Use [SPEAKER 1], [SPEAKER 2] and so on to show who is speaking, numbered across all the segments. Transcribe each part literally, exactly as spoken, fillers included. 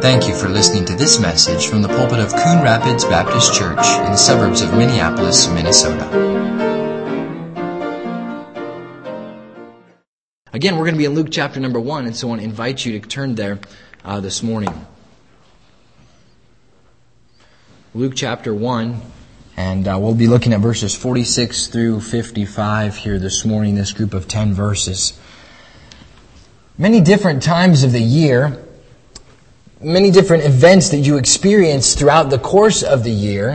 [SPEAKER 1] Thank you for listening to this message from the pulpit of Coon Rapids Baptist Church in the suburbs of Minneapolis, Minnesota. Again, we're going to be in Luke chapter number one, and so I want to invite you to turn there uh, this morning. Luke chapter one, and uh, we'll be looking at verses forty-six through fifty-five here this morning, this group of ten verses. Many different times of the year, many different events that you experience throughout the course of the year,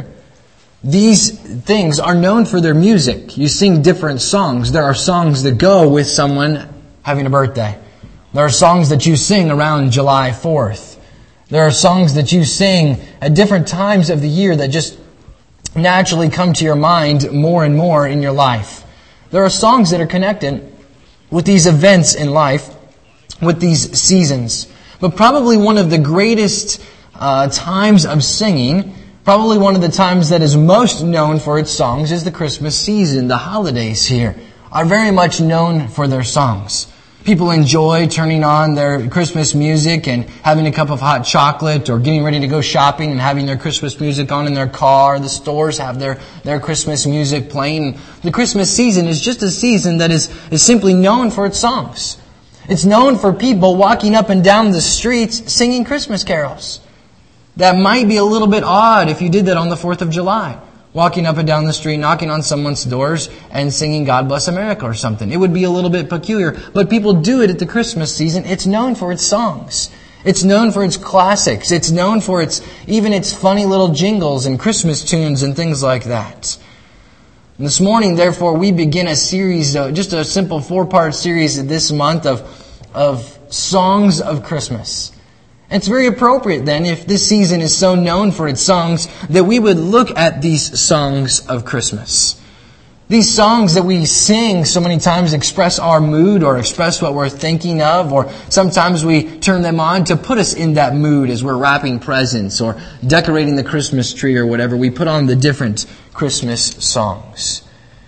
[SPEAKER 1] these things are known for their music. You sing different songs. There are songs that go with someone having a birthday. There are songs that you sing around July fourth. There are songs that you sing at different times of the year that just naturally come to your mind more and more in your life. There are songs that are connected with these events in life, with these seasons. But probably one of the greatest uh, times of singing, probably one of the times that is most known for its songs, is the Christmas season. The holidays here are very much known for their songs. People enjoy turning on their Christmas music and having a cup of hot chocolate, or getting ready to go shopping and having their Christmas music on in their car. The stores have their, their Christmas music playing. The Christmas season is just a season that is, is simply known for its songs. It's known for people walking up and down the streets singing Christmas carols. That might be a little bit odd if you did that on the fourth of July. Walking up and down the street, knocking on someone's doors and singing God Bless America or something. It would be a little bit peculiar. But people do it at the Christmas season. It's known for its songs. It's known for its classics. It's known for its even its funny little jingles and Christmas tunes and things like that. And this morning, therefore, we begin a series, uh, just a simple four-part series this month of, of songs of Christmas. And it's very appropriate then, if this season is so known for its songs, that we would look at these songs of Christmas. These songs that we sing so many times express our mood or express what we're thinking of, or sometimes we turn them on to put us in that mood as we're wrapping presents or decorating the Christmas tree or whatever. We put on the different Christmas songs.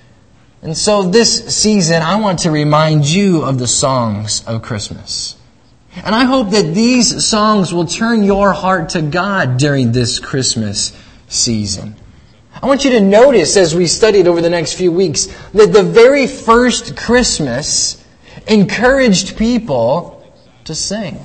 [SPEAKER 1] And so this season, I want to remind you of the songs of Christmas. And I hope that these songs will turn your heart to God during this Christmas season. I want you to notice, as we studied over the next few weeks, that the very first Christmas encouraged people to sing.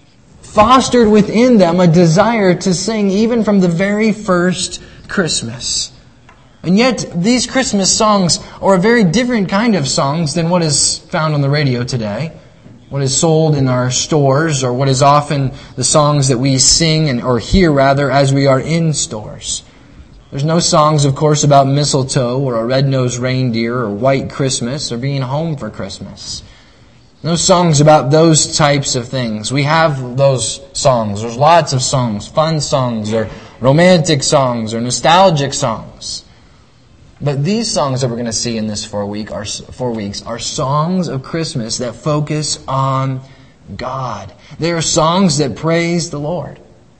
[SPEAKER 1] Fostered within them a desire to sing even from the very first Christmas. And yet, these Christmas songs are a very different kind of songs than what is found on the radio today, what is sold in our stores, or what is often the songs that we sing and or hear rather as we are in stores. There's no songs, of course, about mistletoe or a red-nosed reindeer or white Christmas or being home for Christmas. No songs about those types of things. We have those songs. There's lots of songs, fun songs or romantic songs or nostalgic songs. But these songs that we're going to see in this four week are four weeks are songs of Christmas that focus on God. They are songs that praise the Lord.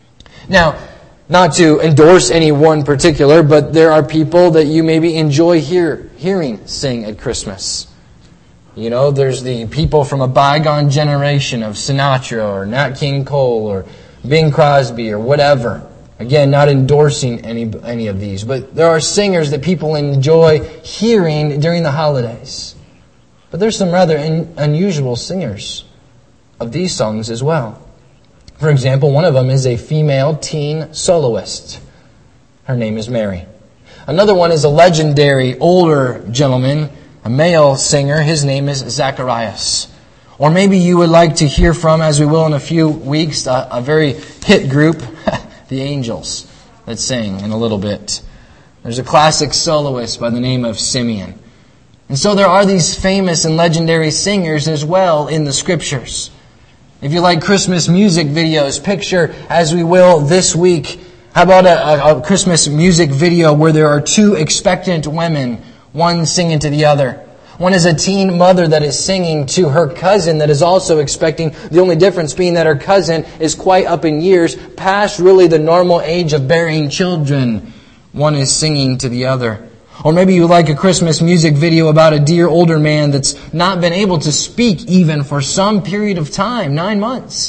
[SPEAKER 1] Now, not to endorse any one particular, but there are people that you maybe enjoy hear, hearing sing at Christmas. You know, there's the people from a bygone generation of Sinatra or Nat King Cole or Bing Crosby or whatever. Again, not endorsing any any of these, but there are singers that people enjoy hearing during the holidays. But there's some rather un- unusual singers of these songs as well. For example, one of them is a female teen soloist. Her name is Mary. Another one is a legendary older gentleman, a male singer. His name is Zacharias. Or maybe you would like to hear from, as we will in a few weeks, a, a very hit group, the Angels, that sing in a little bit. There's a classic soloist by the name of Simeon. And so there are these famous and legendary singers as well in the Scriptures. If you like Christmas music videos, picture, as we will this week, how about a, a Christmas music video where there are two expectant women, one singing to the other. One is a teen mother that is singing to her cousin that is also expecting, the only difference being that her cousin is quite up in years, past really the normal age of bearing children. One is singing to the other. Or maybe you like a Christmas music video about a dear older man that's not been able to speak even for some period of time, nine months.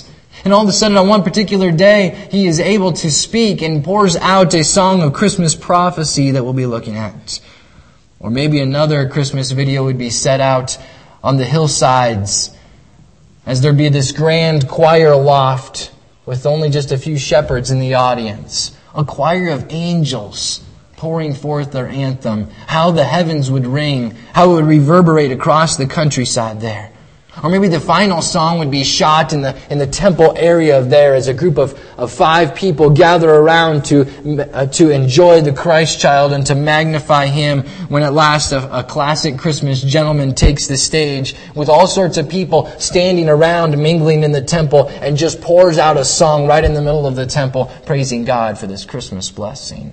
[SPEAKER 1] And all of a sudden, on one particular day, he is able to speak and pours out a song of Christmas prophecy that we'll be looking at. Or maybe another Christmas video would be set out on the hillsides as there'd be this grand choir aloft with only just a few shepherds in the audience. A choir of angels pouring forth their anthem. How the heavens would ring. How it would reverberate across the countryside there. Or maybe the final song would be shot in the in the temple area of there as a group of, of five people gather around to uh, to enjoy the Christ child and to magnify Him when at last a, a classic Christmas gentleman takes the stage with all sorts of people standing around mingling in the temple and just pours out a song right in the middle of the temple praising God for this Christmas blessing.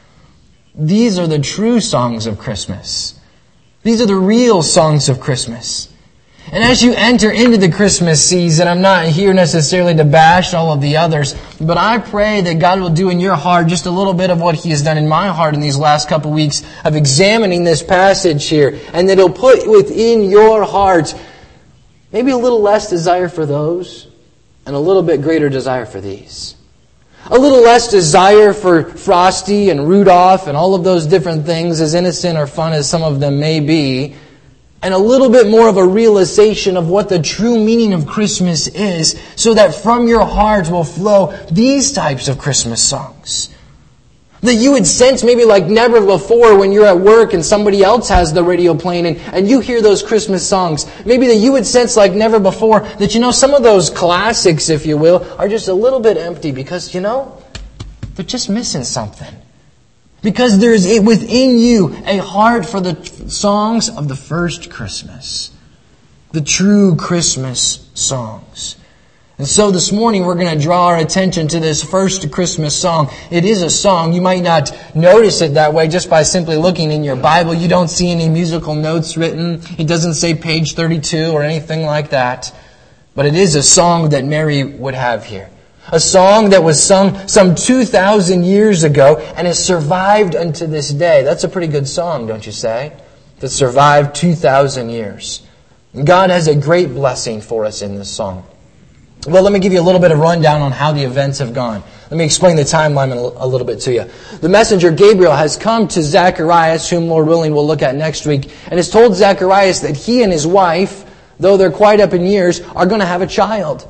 [SPEAKER 1] These are the true songs of Christmas. These are the real songs of Christmas. And as you enter into the Christmas season, I'm not here necessarily to bash all of the others, but I pray that God will do in your heart just a little bit of what He has done in my heart in these last couple of weeks of examining this passage here, and that He'll put within your heart maybe a little less desire for those and a little bit greater desire for these. A little less desire for Frosty and Rudolph and all of those different things, as innocent or fun as some of them may be, and a little bit more of a realization of what the true meaning of Christmas is, so that from your heart will flow these types of Christmas songs. That you would sense maybe like never before when you're at work and somebody else has the radio playing and, and you hear those Christmas songs. Maybe that you would sense like never before that, you know, some of those classics, if you will, are just a little bit empty because, you know, they're just missing something. Because there is within you a heart for the songs of the first Christmas. The true Christmas songs. And so this morning we're going to draw our attention to this first Christmas song. It is a song. You might not notice it that way just by simply looking in your Bible. You don't see any musical notes written. It doesn't say page thirty-two or anything like that. But it is a song that Mary would have here. A song that was sung some two thousand years ago and has survived unto this day. That's a pretty good song, don't you say? That survived two thousand years. God has a great blessing for us in this song. Well, let me give you a little bit of rundown on how the events have gone. Let me explain the timeline a little bit to you. The messenger Gabriel has come to Zacharias, whom Lord willing we'll look at next week, and has told Zacharias that he and his wife, though they're quite up in years, are going to have a child.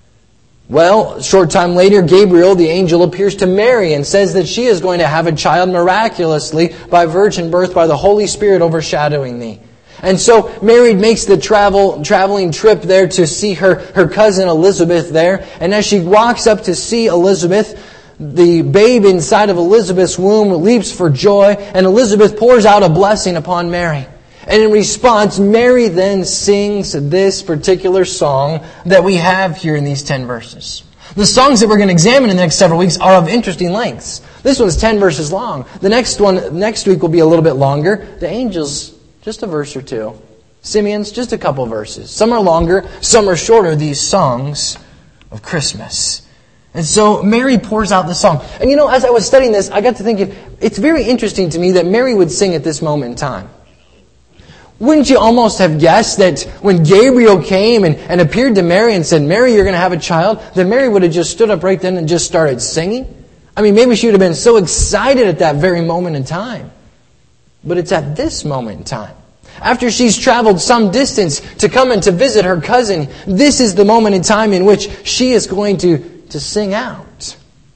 [SPEAKER 1] Well, a short time later, Gabriel, the angel, appears to Mary and says that she is going to have a child miraculously by virgin birth by the Holy Spirit overshadowing thee. And so Mary makes the travel traveling trip there to see her, her cousin Elizabeth there. And as she walks up to see Elizabeth, the babe inside of Elizabeth's womb leaps for joy, and Elizabeth pours out a blessing upon Mary. And in response, Mary then sings this particular song that we have here in these ten verses. The songs that we're going to examine in the next several weeks are of interesting lengths. This one's ten verses long. The next one, next week, will be a little bit longer. The angels, just a verse or two. Simeon's, just a couple verses. Some are longer, some are shorter, these songs of Christmas. And so Mary pours out the song. And you know, as I was studying this, I got to thinking, it's very interesting to me that Mary would sing at this moment in time. Wouldn't you almost have guessed that when Gabriel came and, and appeared to Mary and said, Mary, you're going to have a child, that Mary would have just stood up right then and just started singing? I mean, maybe she would have been so excited at that very moment in time. But it's at this moment in time. After she's traveled some distance to come and to visit her cousin, this is the moment in time in which she is going to, to sing out.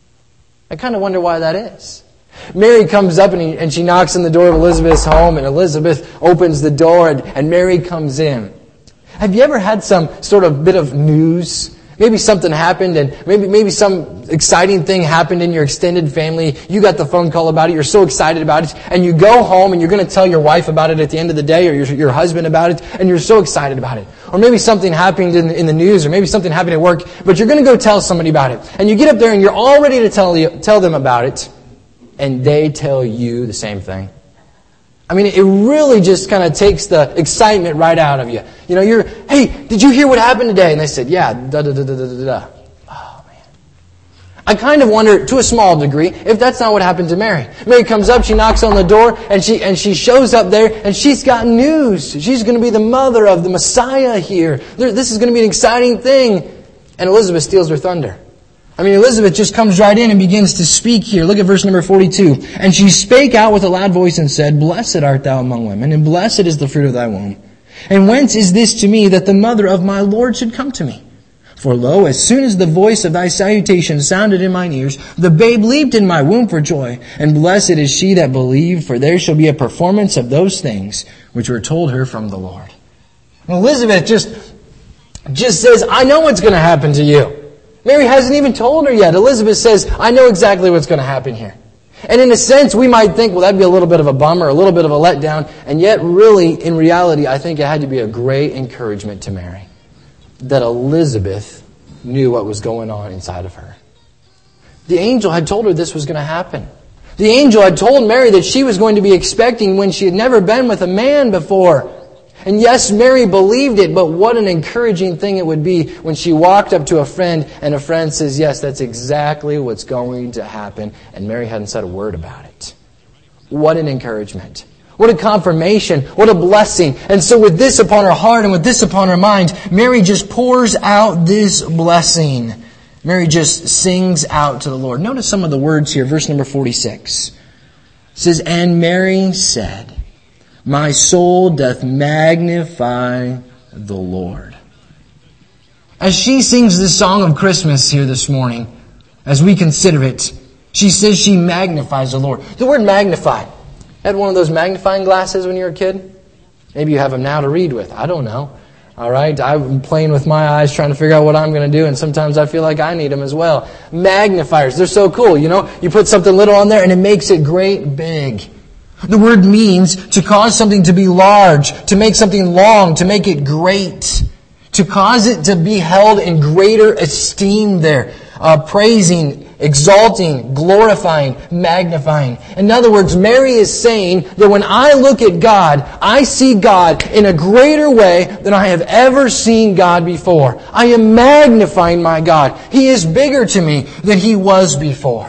[SPEAKER 1] I kind of wonder why that is. Mary comes up and, he, and she knocks on the door of Elizabeth's home, and Elizabeth opens the door and, and Mary comes in. Have you ever had some sort of bit of news? Maybe something happened and maybe maybe some exciting thing happened in your extended family. You got the phone call about it. You're so excited about it. And you go home and you're going to tell your wife about it at the end of the day, or your, your husband about it. And you're so excited about it. Or maybe something happened in, in the news, or maybe something happened at work. But you're going to go tell somebody about it. And you get up there and you're all ready to tell you, tell them about it. And they tell you the same thing. I mean, it really just kind of takes the excitement right out of you. You know, you're, hey, did you hear what happened today? And they said, yeah, da da da da da da. Oh, man. I kind of wonder, to a small degree, if that's not what happened to Mary. Mary comes up, she knocks on the door, and she and she shows up there, and she's got news. She's going to be the mother of the Messiah here. There, this is going to be an exciting thing. And Elizabeth steals her thunder. I mean, Elizabeth just comes right in and begins to speak here. Look at verse number forty-two. And she spake out with a loud voice and said, Blessed art thou among women, and blessed is the fruit of thy womb. And whence is this to me that the mother of my Lord should come to me? For lo, as soon as the voice of thy salutation sounded in mine ears, the babe leaped in my womb for joy. And blessed is she that believed, for there shall be a performance of those things which were told her from the Lord. And Elizabeth just, just says, I know what's going to happen to you. Mary hasn't even told her yet. Elizabeth says, I know exactly what's going to happen here. And in a sense, we might think, well, that'd be a little bit of a bummer, a little bit of a letdown. And yet, really, in reality, I think it had to be a great encouragement to Mary that Elizabeth knew what was going on inside of her. The angel had told her this was going to happen. The angel had told Mary that she was going to be expecting when she had never been with a man before. And yes, Mary believed it, but what an encouraging thing it would be when she walked up to a friend and a friend says, yes, that's exactly what's going to happen. And Mary hadn't said a word about it. What an encouragement. What a confirmation. What a blessing. And so with this upon her heart and with this upon her mind, Mary just pours out this blessing. Mary just sings out to the Lord. Notice some of the words here. Verse number forty-six. It says, And Mary said, My soul doth magnify the Lord. As she sings this song of Christmas here this morning, as we consider it, she says she magnifies the Lord. The word magnify. Had one of those magnifying glasses when you were a kid? Maybe you have them now to read with. I don't know. All right? I'm playing with my eyes trying to figure out what I'm going to do, and sometimes I feel like I need them as well. Magnifiers. They're so cool. You know, you put something little on there and it makes it great big. The word means to cause something to be large, to make something long, to make it great, to cause it to be held in greater esteem there, uh, praising, exalting, glorifying, magnifying. In other words, Mary is saying that when I look at God, I see God in a greater way than I have ever seen God before. I am magnifying my God. He is bigger to me than He was before.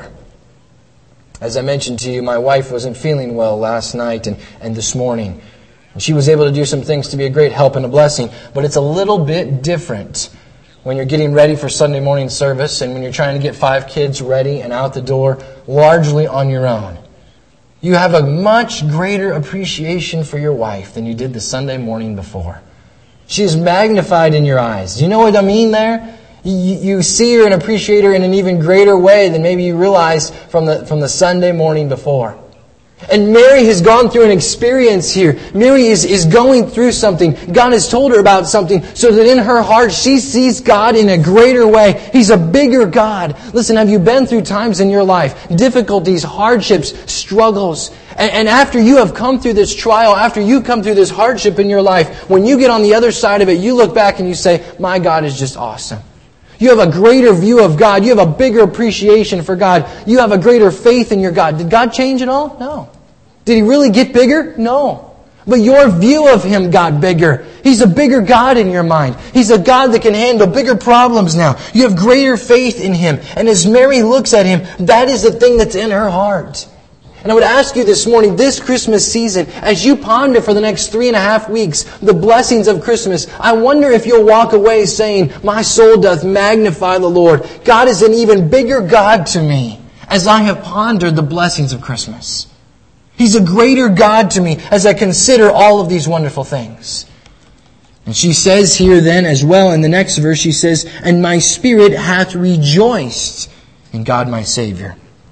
[SPEAKER 1] As I mentioned to you, my wife wasn't feeling well last night and, and this morning. And she was able to do some things to be a great help and a blessing. But it's a little bit different when you're getting ready for Sunday morning service and when you're trying to get five kids ready and out the door largely on your own. You have a much greater appreciation for your wife than you did the Sunday morning before. She is magnified in your eyes. Do you know what I mean there? You see her and appreciate her in an even greater way than maybe you realized from the, from the Sunday morning before. And Mary has gone through an experience here. Mary is, is going through something. God has told her about something so that in her heart she sees God in a greater way. He's a bigger God. Listen, have you been through times in your life, difficulties, hardships, struggles, and, and after you have come through this trial, after you come through this hardship in your life, when you get on the other side of it, you look back and you say, my God is just awesome. You have a greater view of God. You have a bigger appreciation for God. You have a greater faith in your God. Did God change at all? No. Did He really get bigger? No. But your view of Him got bigger. He's a bigger God in your mind. He's a God that can handle bigger problems now. You have greater faith in Him. And as Mary looks at Him, that is the thing that's in her heart. And I would ask you this morning, this Christmas season, as you ponder for the next three and a half weeks the blessings of Christmas, I wonder if you'll walk away saying, my soul doth magnify the Lord. God is an even bigger God to me as I have pondered the blessings of Christmas. He's a greater God to me as I consider all of these wonderful things. And she says here then as well in the next verse, she says, and my spirit hath rejoiced in God my Savior.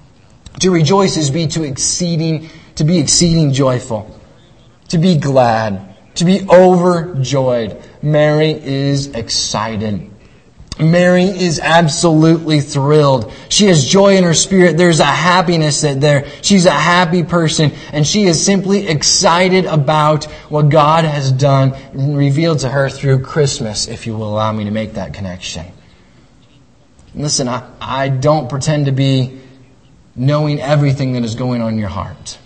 [SPEAKER 1] To rejoice is be to exceeding, to be exceeding joyful, to be glad, to be overjoyed. Mary is excited. Mary is absolutely thrilled. She has joy in her spirit. There's a happiness that there. She's a happy person, and she is simply excited about what God has done and revealed to her through Christmas, if you will allow me to make that connection. Listen, I, I don't pretend to be knowing everything that is going on in your heart.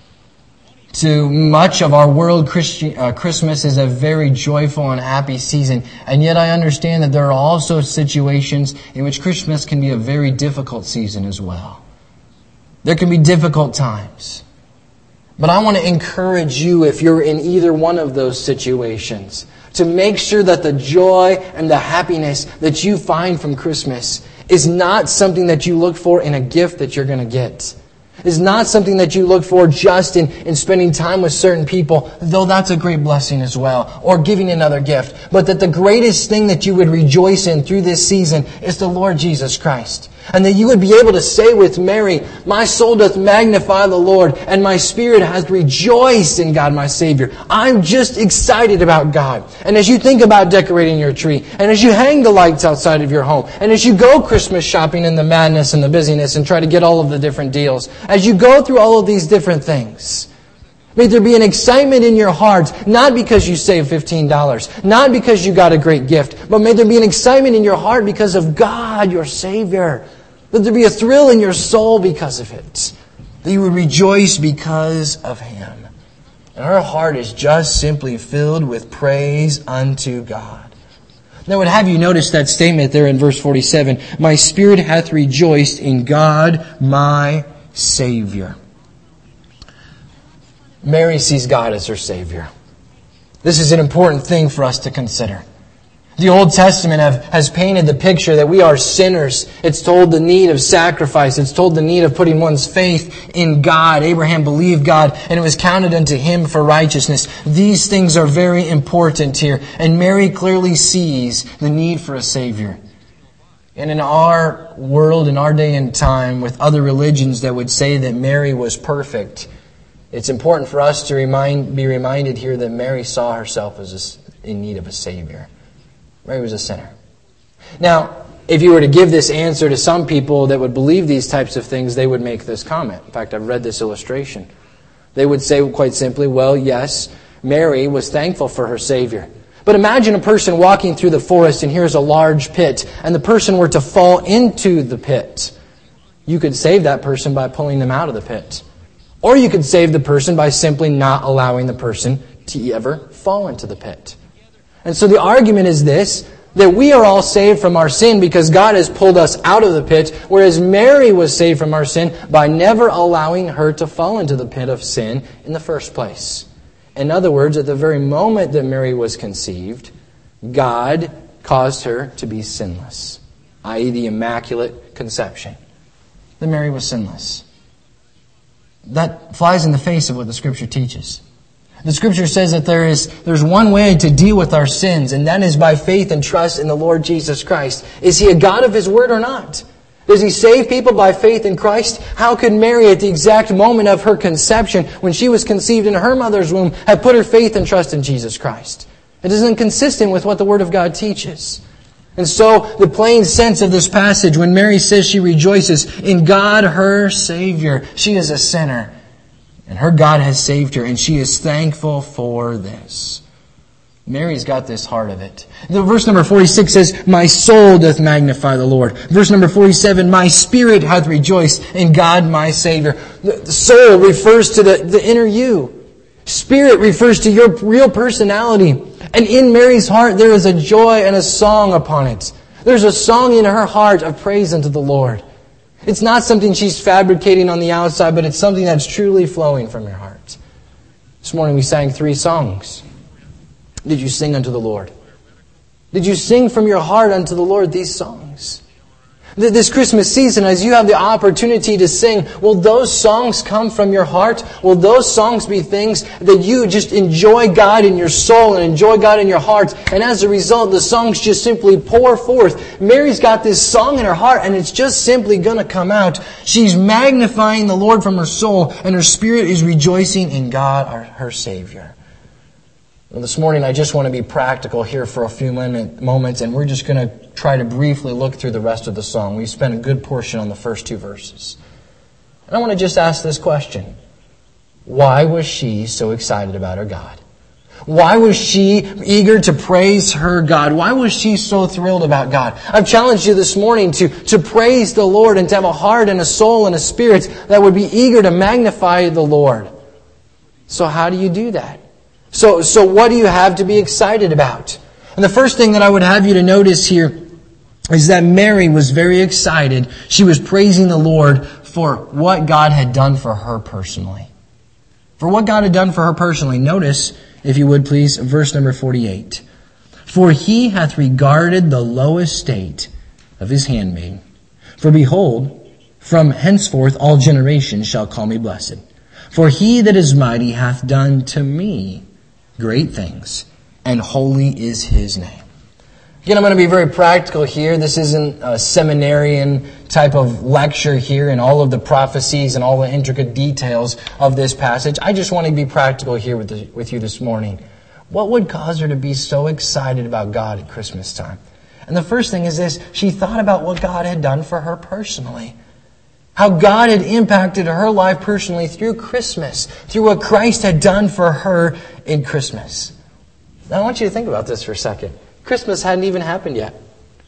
[SPEAKER 1] To much of our world, Christi- uh, Christmas is a very joyful and happy season. And yet I understand that there are also situations in which Christmas can be a very difficult season as well. There can be difficult times. But I want to encourage you, if you're in either one of those situations, to make sure that the joy and the happiness that you find from Christmas is not something that you look for in a gift that you're going to get. It's not something that you look for just in, in spending time with certain people, though that's a great blessing as well, or giving another gift. But that the greatest thing that you would rejoice in through this season is the Lord Jesus Christ. And that you would be able to say with Mary, my soul doth magnify the Lord, and my spirit has rejoiced in God my Savior. I'm just excited about God. And as you think about decorating your tree, and as you hang the lights outside of your home, and as you go Christmas shopping in the madness and the busyness and try to get all of the different deals, as you go through all of these different things, may there be an excitement in your heart, not because you saved fifteen dollars, not because you got a great gift, but may there be an excitement in your heart because of God, your Savior. Let there be a thrill in your soul because of it. That you would rejoice because of Him. And our heart is just simply filled with praise unto God. Now I would have you notice that statement there in verse forty-seven. My spirit hath rejoiced in God my Savior. Mary sees God as her Savior. This is an important thing for us to consider. The Old Testament have, has painted the picture that we are sinners. It's told the need of sacrifice. It's told the need of putting one's faith in God. Abraham believed God, and it was counted unto him for righteousness. These things are very important here. And Mary clearly sees the need for a Savior. And in our world, in our day and time, with other religions that would say that Mary was perfect, it's important for us to remind, be reminded here that Mary saw herself as a, in need of a Savior. Mary was a sinner. Now, if you were to give this answer to some people that would believe these types of things, they would make this comment. In fact, I've read this illustration. They would say quite simply, well, yes, Mary was thankful for her Savior. But imagine a person walking through the forest and here's a large pit, and the person were to fall into the pit. You could save that person by pulling them out of the pit. Or you could save the person by simply not allowing the person to ever fall into the pit. And so the argument is this, that we are all saved from our sin because God has pulled us out of the pit, whereas Mary was saved from our sin by never allowing her to fall into the pit of sin in the first place. In other words, at the very moment that Mary was conceived, God caused her to be sinless, that is the Immaculate Conception. That Mary was sinless. That flies in the face of what the Scripture teaches. The Scripture says that there is there's one way to deal with our sins, and that is by faith and trust in the Lord Jesus Christ. Is He a God of His Word or not? Does He save people by faith in Christ? How could Mary, at the exact moment of her conception, when she was conceived in her mother's womb, have put her faith and trust in Jesus Christ? It isn't consistent with what the Word of God teaches. And so, the plain sense of this passage, when Mary says she rejoices in God, her Savior, she is a sinner. And her God has saved her, and she is thankful for this. Mary's got this heart of it. The verse number forty-six says, my soul doth magnify the Lord. Verse number forty-seven, my spirit hath rejoiced in God my Savior. The soul refers to the, the inner you. Spirit refers to your real personality. And in Mary's heart there is a joy and a song upon it. There's a song in her heart of praise unto the Lord. It's not something she's fabricating on the outside, but it's something that's truly flowing from your heart. This morning we sang three songs. Did you sing unto the Lord? Did you sing from your heart unto the Lord these songs? This Christmas season, as you have the opportunity to sing, will those songs come from your heart? Will those songs be things that you just enjoy God in your soul and enjoy God in your heart? And as a result, the songs just simply pour forth. Mary's got this song in her heart and it's just simply going to come out. She's magnifying the Lord from her soul and her spirit is rejoicing in God, our, her Savior. Well, this morning I just want to be practical here for a few moments, and we're just going to try to briefly look through the rest of the song. We spent a good portion on the first two verses. And I want to just ask this question. Why was she so excited about her God? Why was she eager to praise her God? Why was she so thrilled about God? I've challenged you this morning to, to praise the Lord and to have a heart and a soul and a spirit that would be eager to magnify the Lord. So how do you do that? So, so what do you have to be excited about? And the first thing that I would have you to notice here is that Mary was very excited. She was praising the Lord for what God had done for her personally. For what God had done for her personally. Notice, if you would please, verse number forty-eight. For he hath regarded the low estate of his handmaid. For behold, from henceforth all generations shall call me blessed. For he that is mighty hath done to me great things, and holy is his name. Again, I'm going to be very practical here. This isn't a seminarian type of lecture here in all of the prophecies and all the intricate details of this passage. I just want to be practical here with, the, with you this morning. What would cause her to be so excited about God at Christmas time? And the first thing is this: she thought about what God had done for her personally. How God had impacted her life personally through Christmas, through what Christ had done for her in Christmas. Now I want you to think about this for a second. Christmas hadn't even happened yet.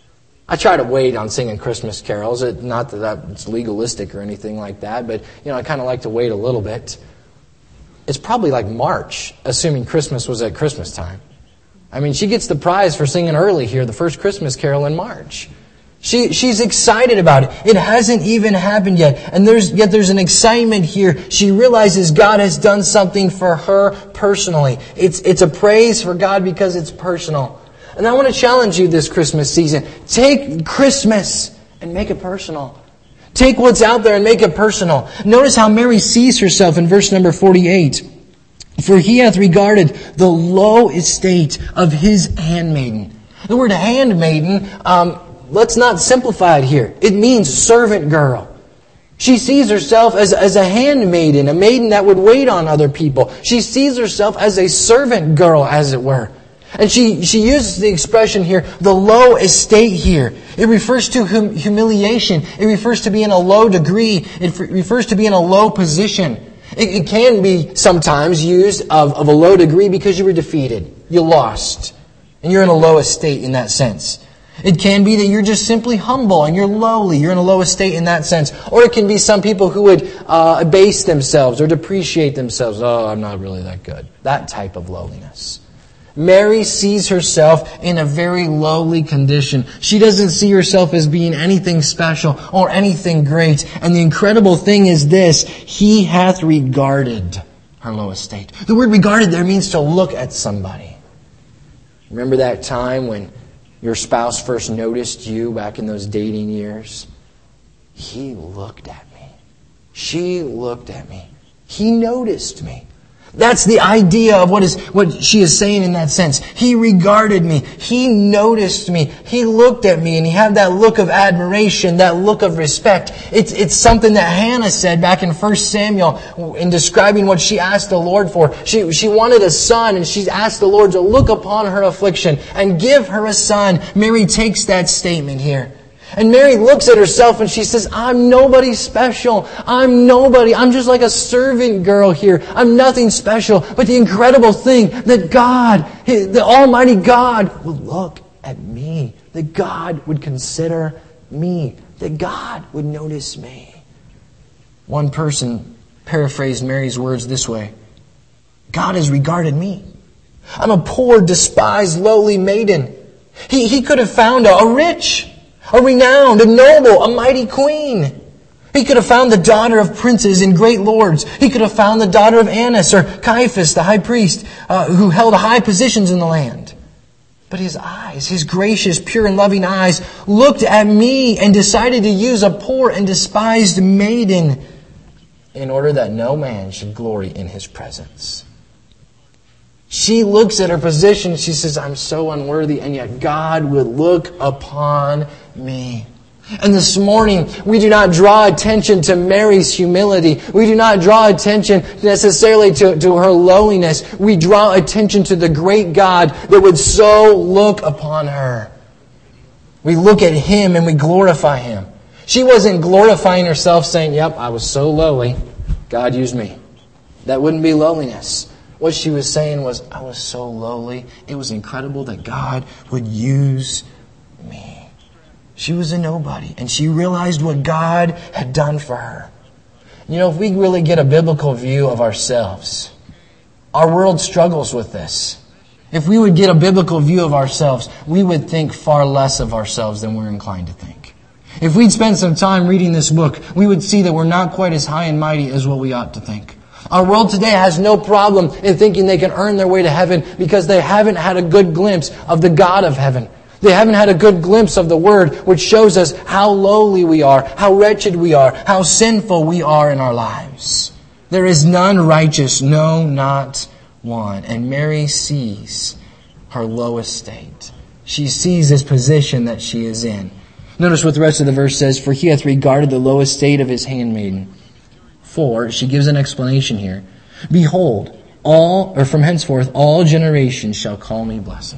[SPEAKER 1] I try to wait on singing Christmas carols. It, not that that's legalistic or anything like that, but you know, I kind of like to wait a little bit. It's probably like March, assuming Christmas was at Christmas time. I mean, she gets the prize for singing early here, the first Christmas carol in March. She she's excited about it. It hasn't even happened yet. And there's yet there's an excitement here. She realizes God has done something for her personally. It's it's a praise for God because it's personal. And I want to challenge you this Christmas season. Take Christmas and make it personal. Take what's out there and make it personal. Notice how Mary sees herself in verse number forty-eight. For he hath regarded the low estate of his handmaiden. The word handmaiden, um, let's not simplify it here. It means servant girl. She sees herself as, as a handmaiden, a maiden that would wait on other people. She sees herself as a servant girl, as it were. And she, she uses the expression here, the low estate here. It refers to hum, humiliation. It refers to being in a low degree. It f- refers to being in a low position. It, it can be sometimes used of, of a low degree because you were defeated. You lost. And you're in a low estate in that sense. It can be that you're just simply humble and you're lowly. You're in a low estate in that sense. Or it can be some people who would uh, abase themselves or depreciate themselves. Oh, I'm not really that good. That type of lowliness. Mary sees herself in a very lowly condition. She doesn't see herself as being anything special or anything great. And the incredible thing is this: he hath regarded her low estate. The word regarded there means to look at somebody. Remember that time when your spouse first noticed you back in those dating years? He looked at me. She looked at me. He noticed me. That's the idea of what is what she is saying in that sense. He regarded me. He noticed me. He looked at me, and he had that look of admiration, that look of respect. It's it's something that Hannah said back in First Samuel in describing what she asked the Lord for. She she wanted a son, and she asked the Lord to look upon her affliction and give her a son. Mary takes that statement here. And Mary looks at herself and she says, I'm nobody special. I'm nobody. I'm just like a servant girl here. I'm nothing special. But the incredible thing that God, the Almighty God, would look at me. That God would consider me. That God would notice me. One person paraphrased Mary's words this way: God has regarded me. I'm a poor, despised, lowly maiden. He, he could have found a, a rich, a renowned, a noble, a mighty queen. He could have found the daughter of princes and great lords. He could have found the daughter of Annas or Caiaphas, the high priest, uh, who held high positions in the land. But his eyes, his gracious, pure and loving eyes, looked at me and decided to use a poor and despised maiden in order that no man should glory in his presence. She looks at her position. She says, I'm so unworthy, and yet God would look upon me. And this morning, we do not draw attention to Mary's humility. We do not draw attention necessarily to, to her lowliness. We draw attention to the great God that would so look upon her. We look at Him and we glorify Him. She wasn't glorifying herself saying, yep, I was so lowly, God used me. That wouldn't be lowliness. What she was saying was, I was so lowly. It was incredible that God would use me. She was a nobody, and she realized what God had done for her. You know, if we really get a biblical view of ourselves, our world struggles with this. If we would get a biblical view of ourselves, we would think far less of ourselves than we're inclined to think. If we'd spend some time reading this book, we would see that we're not quite as high and mighty as what we ought to think. Our world today has no problem in thinking they can earn their way to heaven because they haven't had a good glimpse of the God of heaven. They haven't had a good glimpse of the Word, which shows us how lowly we are, how wretched we are, how sinful we are in our lives. There is none righteous, no, not one. And Mary sees her low estate. She sees this position that she is in. Notice what the rest of the verse says, for he hath regarded the low estate of his handmaiden. For, she gives an explanation here. Behold, all, or from henceforth, all generations shall call me blessed.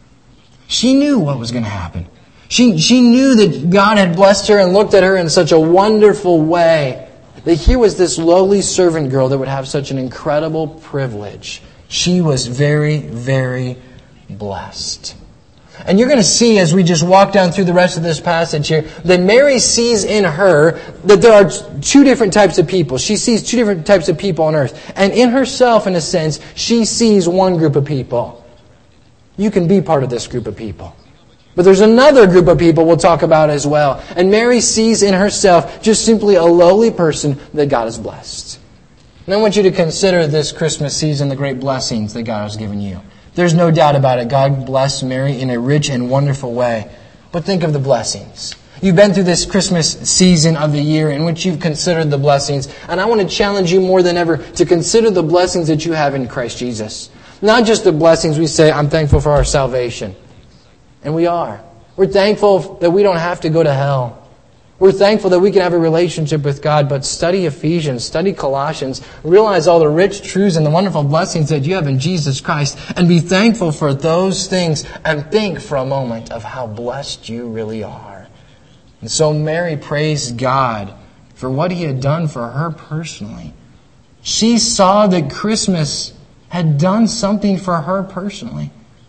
[SPEAKER 1] She knew what was going to happen. She, she knew that God had blessed her and looked at her in such a wonderful way. That here was this lowly servant girl that would have such an incredible privilege. She was very, very blessed. And you're going to see as we just walk down through the rest of this passage here, that Mary sees in her that there are two different types of people. She sees two different types of people on earth. And in herself, in a sense, she sees one group of people. You can be part of this group of people. But there's another group of people we'll talk about as well. And Mary sees in herself just simply a lowly person that God has blessed. And I want you to consider this Christmas season the great blessings that God has given you. There's no doubt about it. God blessed Mary in a rich and wonderful way. But think of the blessings. You've been through this Christmas season of the year in which you've considered the blessings. And I want to challenge you more than ever to consider the blessings that you have in Christ Jesus. Not just the blessings we say, I'm thankful for our salvation. And we are. We're thankful that we don't have to go to hell. We're thankful that we can have a relationship with God, but study Ephesians, study Colossians, realize all the rich truths and the wonderful blessings that you have in Jesus Christ, and be thankful for those things, and think for a moment of how blessed you really are. And so Mary praised God for what He had done for her personally. She saw that Christmas had done something for her personally.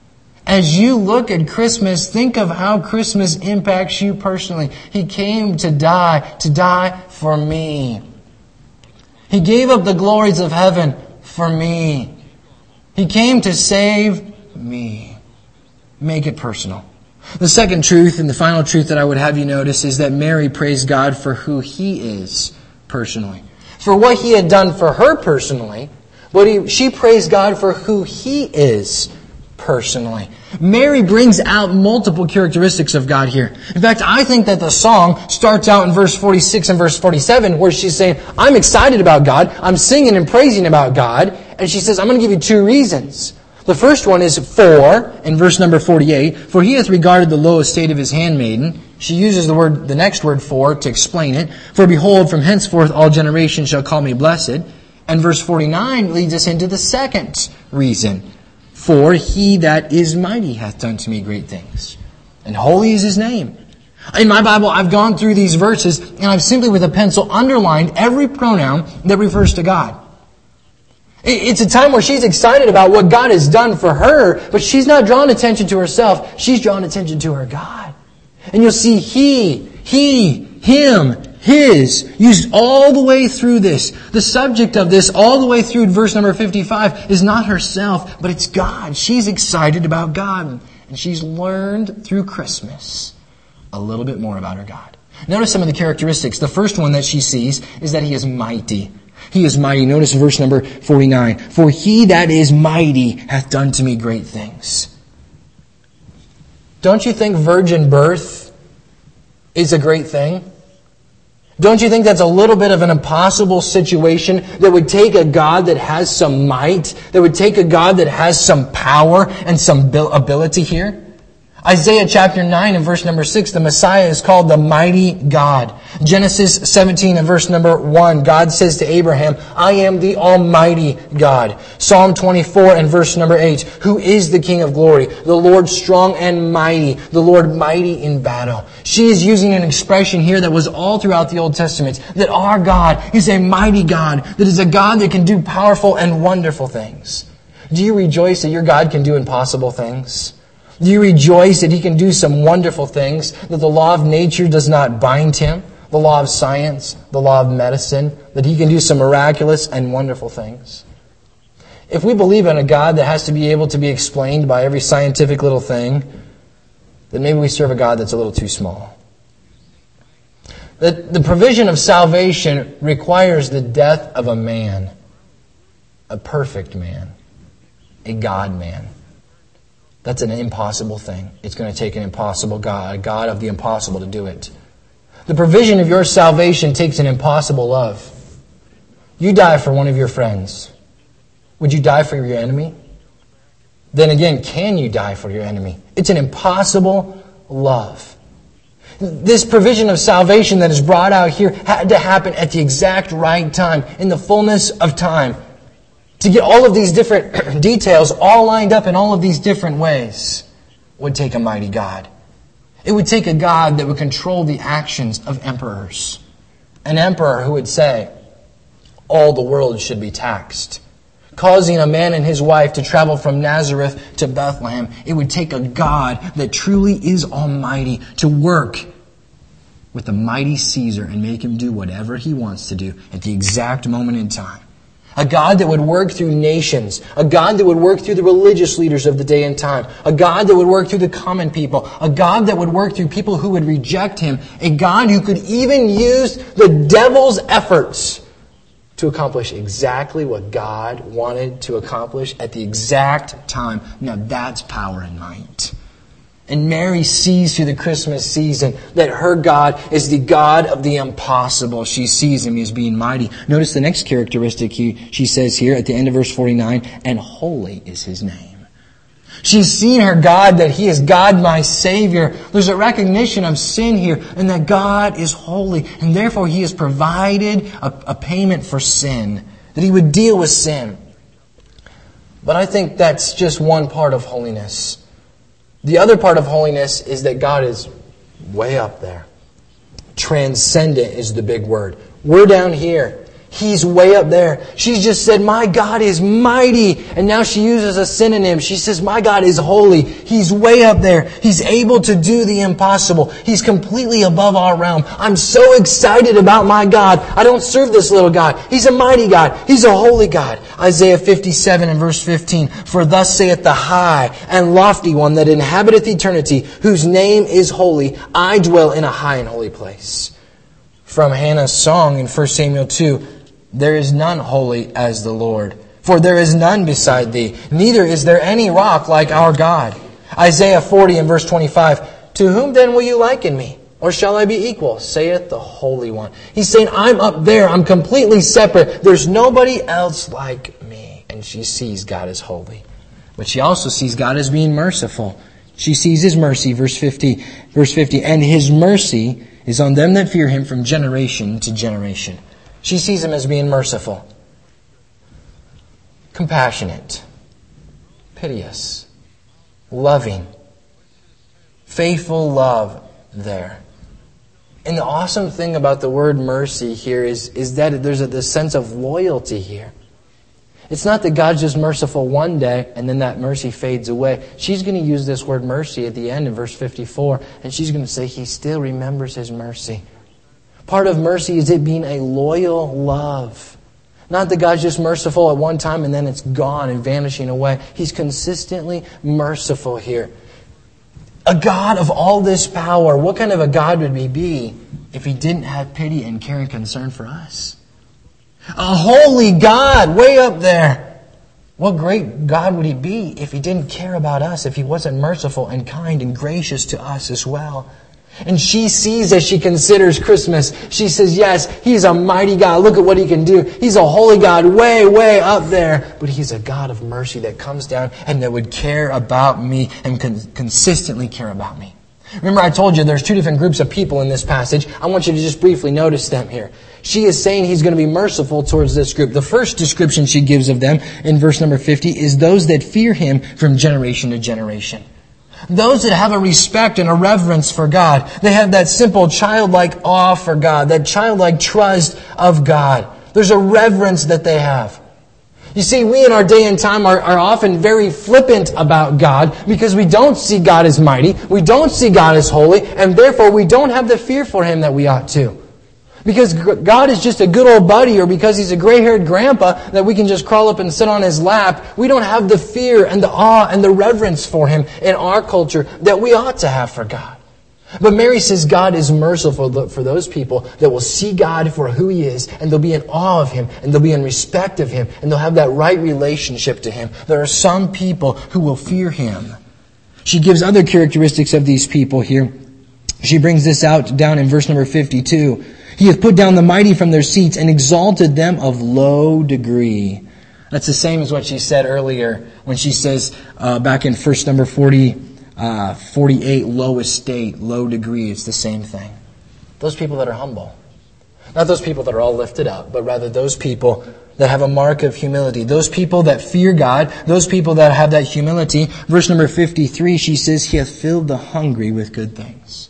[SPEAKER 1] As you look at Christmas, think of how Christmas impacts you personally. He came to die, to die for me. He gave up the glories of heaven for me. He came to save me. Make it personal. The second truth and the final truth that I would have you notice is that Mary praised God for who He is personally. For what He had done for her personally, but he, she praised God for who He is personally. Mary brings out multiple characteristics of God here. In fact, I think that the song starts out in verse forty-six and verse forty-seven where she's saying, I'm excited about God. I'm singing and praising about God. And she says, I'm going to give you two reasons. The first one is for, in verse number forty-eight, for He hath regarded the low estate of His handmaiden. She uses the word, the next word for, to explain it. For behold, from henceforth all generations shall call me blessed. And verse forty-nine leads us into the second reason. For He that is mighty hath done to me great things, and holy is His name. In my Bible, I've gone through these verses, and I've simply with a pencil underlined every pronoun that refers to God. It's a time where she's excited about what God has done for her, but she's not drawing attention to herself. She's drawing attention to her God. And you'll see He, He, Him, His, used all the way through this. The subject of this, all the way through verse number fifty-five, is not herself, but it's God. She's excited about God. And she's learned through Christmas a little bit more about her God. Notice some of the characteristics. The first one that she sees is that He is mighty. He is mighty. Notice verse number forty-nine. For He that is mighty hath done to me great things. Don't you think virgin birth is a great thing? Don't you think that's a little bit of an impossible situation that would take a God that has some might, that would take a God that has some power and some ability here? Isaiah chapter nine and verse number six, the Messiah is called the mighty God. Genesis seventeen and verse number one, God says to Abraham, I am the almighty God. Psalm twenty-four and verse number eight, who is the King of glory? The Lord strong and mighty, the Lord mighty in battle. She is using an expression here that was all throughout the Old Testament, that our God is a mighty God, that is a God that can do powerful and wonderful things. Do you rejoice that your God can do impossible things? Do you rejoice that He can do some wonderful things, that the law of nature does not bind Him, the law of science, the law of medicine, that He can do some miraculous and wonderful things? If we believe in a God that has to be able to be explained by every scientific little thing, then maybe we serve a God that's a little too small. That the provision of salvation requires the death of a man. a perfect man, a God-man. That's an impossible thing. It's going to take an impossible God, a God of the impossible to do it. The provision of your salvation takes an impossible love. You die for one of your friends. Would you die for your enemy? Then again, can you die for your enemy? It's an impossible love. This provision of salvation that is brought out here had to happen at the exact right time, in the fullness of time. To get all of these different details all lined up in all of these different ways would take a mighty God. It would take a God that would control the actions of emperors. An emperor who would say, all the world should be taxed. Causing a man and his wife to travel from Nazareth to Bethlehem. It would take a God that truly is almighty to work with the mighty Caesar and make him do whatever he wants to do at the exact moment in time. A God that would work through nations. A God that would work through the religious leaders of the day and time. A God that would work through the common people. A God that would work through people who would reject Him. A God who could even use the devil's efforts to accomplish exactly what God wanted to accomplish at the exact time. Now that's power and might. And Mary sees through the Christmas season that her God is the God of the impossible. She sees Him as being mighty. Notice the next characteristic he, she says here at the end of verse forty-nine, and holy is His name. She's seen her God, that He is God my Savior. There's a recognition of sin here, and that God is holy. And therefore He has provided a, a payment for sin, that He would deal with sin. But I think that's just one part of holiness. The other part of holiness is that God is way up there. Transcendent is the big word. We're down here. He's way up there. She's just said, my God is mighty. And now she uses a synonym. She says, my God is holy. He's way up there. He's able to do the impossible. He's completely above our realm. I'm so excited about my God. I don't serve this little God. He's a mighty God. He's a holy God. Isaiah fifty-seven and verse fifteen, for thus saith the high and lofty one that inhabiteth eternity, whose name is holy. I dwell in a high and holy place. From Hannah's song in First Samuel two, there is none holy as the Lord, for there is none beside Thee, neither is there any rock like our God. Isaiah forty and verse twenty-five, to whom then will you liken me? Or shall I be equal? Saith the Holy One. He's saying, I'm up there. I'm completely separate. There's nobody else like me. And she sees God as holy. But she also sees God as being merciful. She sees His mercy, verse fifty, verse fifty, and His mercy is on them that fear Him from generation to generation. She sees Him as being merciful, compassionate, piteous, loving, faithful love there. And the awesome thing about the word mercy here is, is that there's a this sense of loyalty here. It's not that God's just merciful one day and then that mercy fades away. She's going to use this word mercy at the end in verse fifty-four, and she's going to say He still remembers His mercy. Part of mercy is it being a loyal love. Not that God's just merciful at one time and then it's gone and vanishing away. He's consistently merciful here. A God of all this power, what kind of a God would He be if He didn't have pity and care and concern for us? A holy God, way up there. What great God would He be if He didn't care about us, if He wasn't merciful and kind and gracious to us as well? And she sees as she considers Christmas, she says, yes, He's a mighty God. Look at what He can do. He's a holy God way, way up there. But He's a God of mercy that comes down and that would care about me and con- consistently care about me. Remember, I told you there's two different groups of people in this passage. I want you to just briefly notice them here. She is saying He's going to be merciful towards this group. The first description she gives of them in verse number fifty is those that fear Him from generation to generation. Those that have a respect and a reverence for God. They have that simple childlike awe for God, that childlike trust of God. There's a reverence that they have. You see, we in our day and time are, are often very flippant about God because we don't see God as mighty, we don't see God as holy, and therefore we don't have the fear for Him that we ought to. Because God is just a good old buddy, or because He's a gray-haired grandpa that we can just crawl up and sit on His lap, we don't have the fear and the awe and the reverence for Him in our culture that we ought to have for God. But Mary says God is merciful for those people that will see God for who He is, and they'll be in awe of Him, and they'll be in respect of Him, and they'll have that right relationship to Him. There are some people who will fear Him. She gives other characteristics of these people here. She brings this out down in verse number fifty-two. He hath put down the mighty from their seats and exalted them of low degree. That's the same as what she said earlier when she says uh, back in verse number forty, uh, forty-eight, low estate, low degree. It's the same thing. Those people that are humble. Not those people that are all lifted up, but rather those people that have a mark of humility. Those people that fear God. Those people that have that humility. Verse number fifty-three, she says, He hath filled the hungry with good things.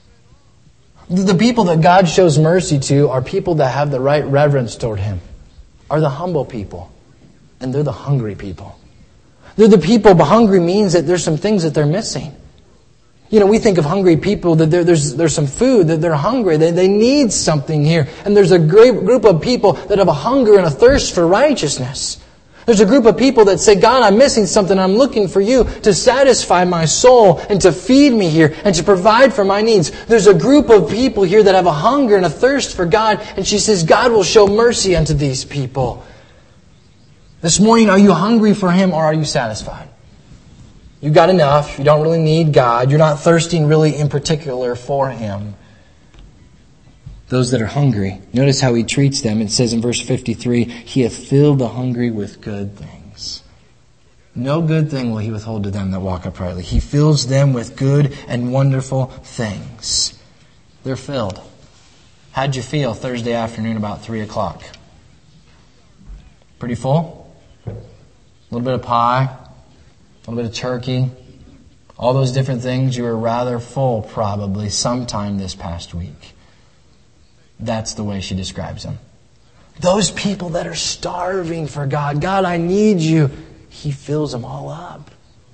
[SPEAKER 1] The people that God shows mercy to are people that have the right reverence toward Him. Are the humble people. And they're the hungry people. They're the people, but hungry means that there's some things that they're missing. You know, we think of hungry people, that there, there's there's some food, that they're hungry, they, they need something here. And there's a great group of people that have a hunger and a thirst for righteousness. There's a group of people that say, God, I'm missing something, I'm looking for You to satisfy my soul and to feed me here and to provide for my needs. There's a group of people here that have a hunger and a thirst for God, and she says, God will show mercy unto these people. This morning, are you hungry for Him or are you satisfied? You got enough. You don't really need God. You're not thirsting really in particular for Him. Those that are hungry, notice how He treats them. It says in verse fifty-three, He hath filled the hungry with good things. No good thing will He withhold to them that walk uprightly. He fills them with good and wonderful things. They're filled. How'd you feel Thursday afternoon about three o'clock? Pretty full? A little bit of pie, a little bit of turkey, all those different things. You were rather full probably sometime this past week. That's the way she describes them. Those people that are starving for God. God, I need You. He fills them all up.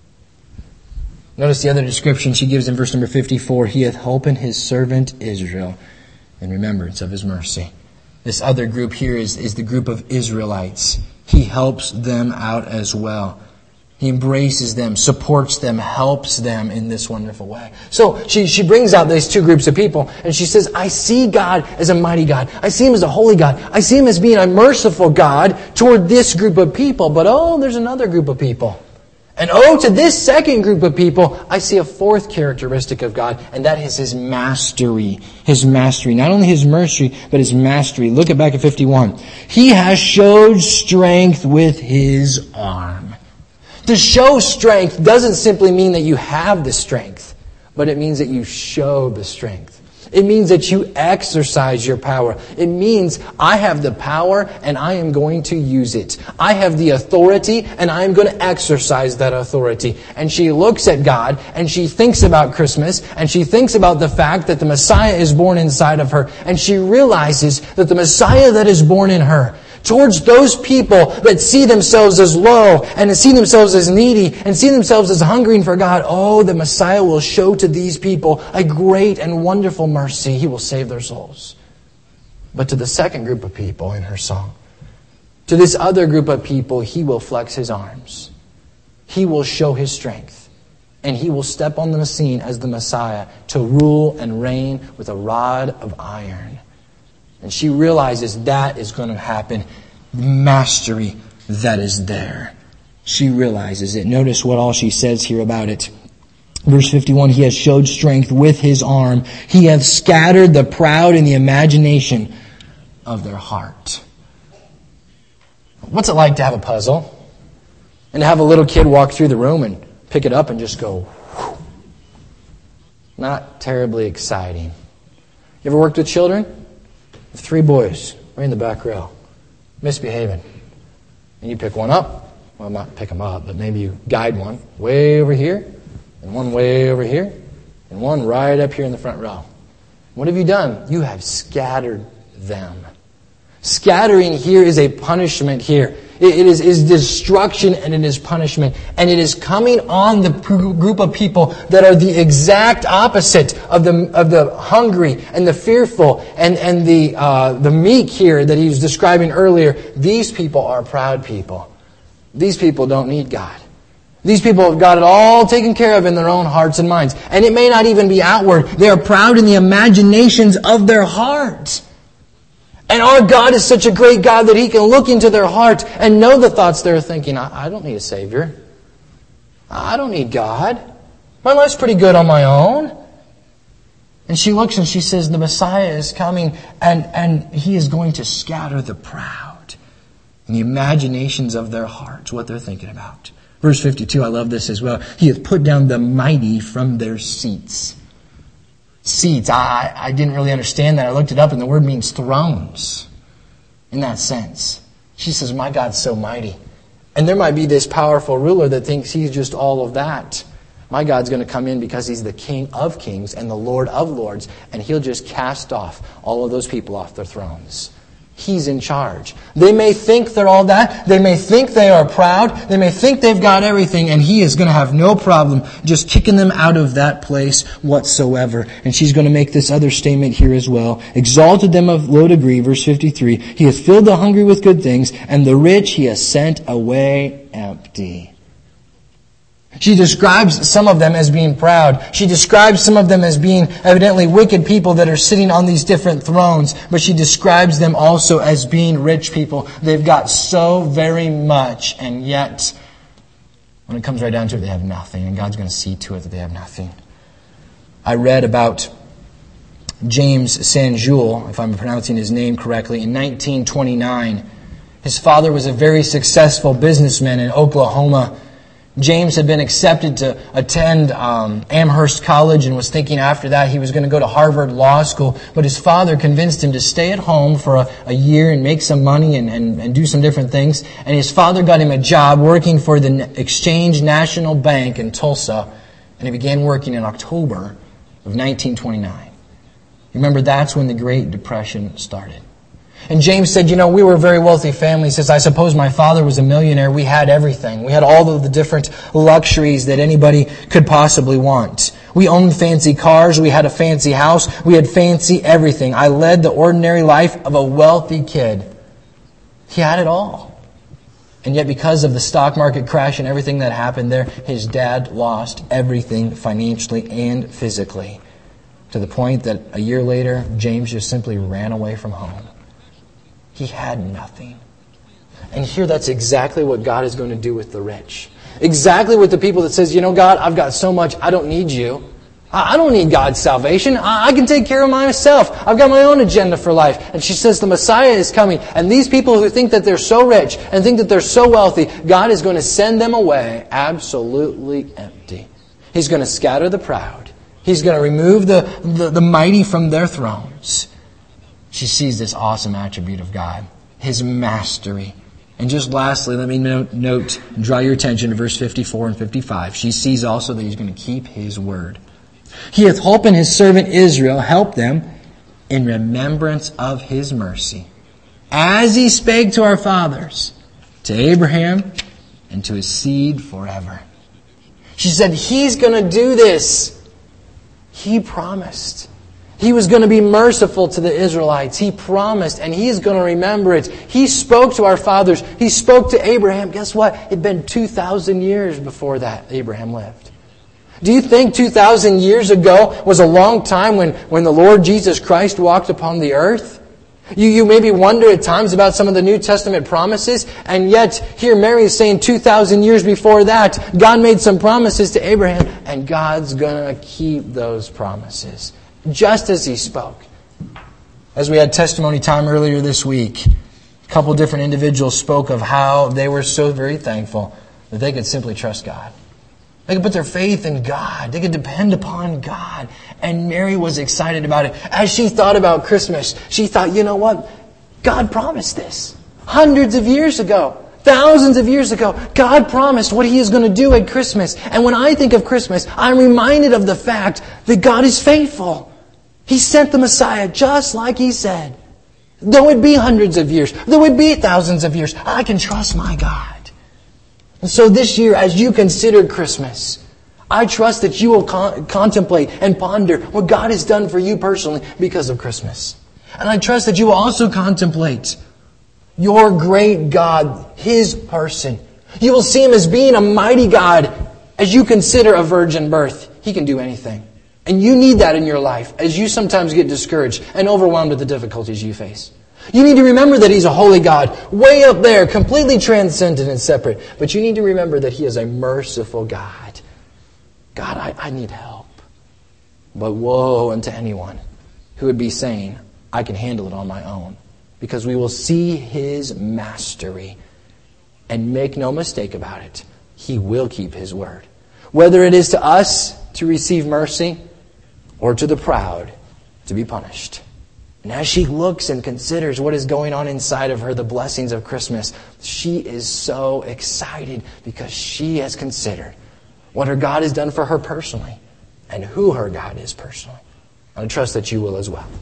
[SPEAKER 1] Notice the other description she gives in verse number fifty-four. He hath holpen His servant Israel in remembrance of His mercy. This other group here is, is the group of Israelites. He helps them out as well. He embraces them, supports them, helps them in this wonderful way. So she, she brings out these two groups of people and she says, I see God as a mighty God. I see Him as a holy God. I see Him as being a merciful God toward this group of people. But oh, there's another group of people. And oh, to this second group of people, I see a fourth characteristic of God, and that is His mastery. His mastery. Not only His mercy, but His mastery. Look at back at fifty-one. He has showed strength with His arm. To show strength doesn't simply mean that you have the strength, but it means that you show the strength. It means that you exercise your power. It means I have the power and I am going to use it. I have the authority and I am going to exercise that authority. And she looks at God and she thinks about Christmas and she thinks about the fact that the Messiah is born inside of her. And she realizes that the Messiah that is born in her, towards those people that see themselves as low and see themselves as needy and see themselves as hungering for God, oh, the Messiah will show to these people a great and wonderful mercy. He will save their souls. But to the second group of people in her song, to this other group of people, He will flex His arms. He will show His strength. And He will step on the scene as the Messiah to rule and reign with a rod of iron. And she realizes that is going to happen. Mastery that is there. She realizes it. Notice what all she says here about it. Verse fifty-one, He has showed strength with His arm. He hath scattered the proud in the imagination of their heart. What's it like to have a puzzle and to have a little kid walk through the room and pick it up and just go, whew? Not terribly exciting. You ever worked with children? Three boys, right in the back row, misbehaving. And you pick one up. Well, not pick them up, but maybe you guide one way over here, and one way over here, and one right up here in the front row. What have you done? You have scattered them. Scattering here is a punishment here. It is, is destruction and it is punishment. And it is coming on the group of people that are the exact opposite of the of the hungry and the fearful and, and the uh, the meek here that he was describing earlier. These people are proud people. These people don't need God. These people have got it all taken care of in their own hearts and minds. And it may not even be outward. They are proud in the imaginations of their hearts. And our God is such a great God that He can look into their heart and know the thoughts they're thinking. I, I don't need a Savior. I don't need God. My life's pretty good on my own. And she looks and she says, the Messiah is coming and, and He is going to scatter the proud in the imaginations of their hearts, what they're thinking about. Verse fifty-two, I love this as well. He hath put down the mighty from their seats. Seats, I, I didn't really understand that. I looked it up and the word means thrones in that sense. She says, my God's so mighty. And there might be this powerful ruler that thinks he's just all of that. My God's going to come in because He's the King of kings and the Lord of lords. And He'll just cast off all of those people off their thrones. He's in charge. They may think they're all that. They may think they are proud. They may think they've got everything. And He is going to have no problem just kicking them out of that place whatsoever. And she's going to make this other statement here as well. Exalted them of low degree, verse fifty-three. He hath filled the hungry with good things, and the rich He has sent away empty. She describes some of them as being proud. She describes some of them as being evidently wicked people that are sitting on these different thrones. But she describes them also as being rich people. They've got so very much, and yet, when it comes right down to it, they have nothing. And God's going to see to it that they have nothing. I read about James Sanjul, if I'm pronouncing his name correctly, in nineteen twenty-nine. His father was a very successful businessman in Oklahoma. James had been accepted to attend um, Amherst College and was thinking after that he was going to go to Harvard Law School. But his father convinced him to stay at home for a, a year and make some money and, and, and do some different things. And his father got him a job working for the Exchange National Bank in Tulsa. And he began working in October of nineteen twenty-nine. Remember, that's when the Great Depression started. And James said, you know, we were a very wealthy family. He says, I suppose my father was a millionaire. We had everything. We had all of the different luxuries that anybody could possibly want. We owned fancy cars. We had a fancy house. We had fancy everything. I led the ordinary life of a wealthy kid. He had it all. And yet because of the stock market crash and everything that happened there, his dad lost everything financially and physically. To the point that a year later, James just simply ran away from home. He had nothing. And here that's exactly what God is going to do with the rich. Exactly with the people that says, you know, God, I've got so much, I don't need you. I don't need God's salvation. I can take care of myself. I've got my own agenda for life. And she says the Messiah is coming. And these people who think that they're so rich and think that they're so wealthy, God is going to send them away absolutely empty. He's going to scatter the proud. He's going to remove the, the, the mighty from their thrones. She sees this awesome attribute of God, His mastery. And just lastly, let me note, note, draw your attention to verse fifty-four and fifty-five. She sees also that He's going to keep His word. He hath holpen His servant Israel, help them in remembrance of His mercy, as He spake to our fathers, to Abraham, and to his seed forever. She said, He's going to do this. He promised. He was going to be merciful to the Israelites. He promised, and He is going to remember it. He spoke to our fathers. He spoke to Abraham. Guess what? It had been two thousand years before that Abraham lived. Do you think two thousand years ago was a long time when, when the Lord Jesus Christ walked upon the earth? You, you maybe wonder at times about some of the New Testament promises, and yet here Mary is saying two thousand years before that, God made some promises to Abraham, and God's going to keep those promises. Just as He spoke. As we had testimony time earlier this week, a couple different individuals spoke of how they were so very thankful that they could simply trust God. They could put their faith in God. They could depend upon God. And Mary was excited about it. As she thought about Christmas, she thought, you know what? God promised this. Hundreds of years ago. Thousands of years ago, God promised what He is going to do at Christmas. And when I think of Christmas, I'm reminded of the fact that God is faithful. He sent the Messiah just like He said. Though it be hundreds of years, though it be thousands of years, I can trust my God. And so this year, as you consider Christmas, I trust that you will con- contemplate and ponder what God has done for you personally because of Christmas. And I trust that you will also contemplate your great God, His person, You will see Him as being a mighty God. As you consider a virgin birth, He can do anything. And you need that in your life as you sometimes get discouraged and overwhelmed with the difficulties you face. You need to remember that He's a holy God, way up there, completely transcendent and separate. But you need to remember that He is a merciful God. God, I, I need help. But woe unto anyone who would be saying, I can handle it on my own. Because we will see His mastery. And make no mistake about it, He will keep His word. Whether it is to us to receive mercy or to the proud to be punished. And as she looks and considers what is going on inside of her, the blessings of Christmas, she is so excited because she has considered what her God has done for her personally and who her God is personally. I trust that you will as well.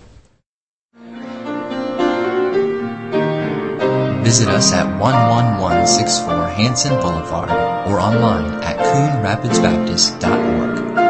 [SPEAKER 2] Visit us at one one one six four Hanson Boulevard or online at coon rapids baptist dot org.